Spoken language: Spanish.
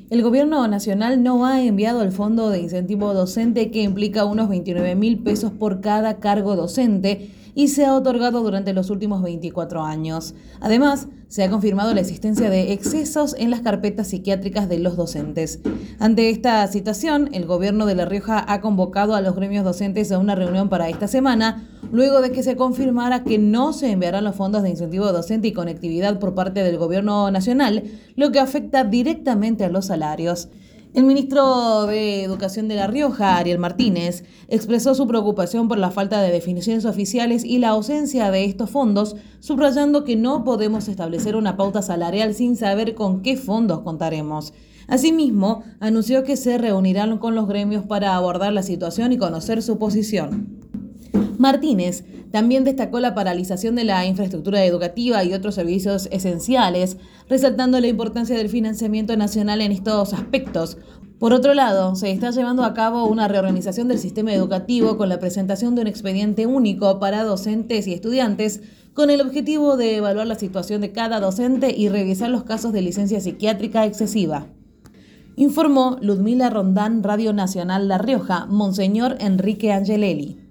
El Gobierno Nacional no ha enviado el Fondo de Incentivo Docente, que implica unos 29.000 pesos por cada cargo docente, y se ha otorgado durante los últimos 24 años. Además, se ha confirmado la existencia de excesos en las carpetas psiquiátricas de los docentes. Ante esta situación, el Gobierno de La Rioja ha convocado a los gremios docentes a una reunión para esta semana, luego de que se confirmara que no se enviarán los fondos de incentivo docente y conectividad por parte del Gobierno Nacional, lo que afecta directamente a los salarios. El ministro de Educación de La Rioja, Ariel Martínez, expresó su preocupación por la falta de definiciones oficiales y la ausencia de estos fondos, subrayando que no podemos establecer una pauta salarial sin saber con qué fondos contaremos. Asimismo, anunció que se reunirán con los gremios para abordar la situación y conocer su posición. Martínez también destacó la paralización de la infraestructura educativa y otros servicios esenciales, resaltando la importancia del financiamiento nacional en estos aspectos. Por otro lado, se está llevando a cabo una reorganización del sistema educativo con la presentación de un expediente único para docentes y estudiantes, con el objetivo de evaluar la situación de cada docente y revisar los casos de licencia psiquiátrica excesiva. Informó Ludmila Rondán, Radio Nacional La Rioja, Monseñor Enrique Angelelli.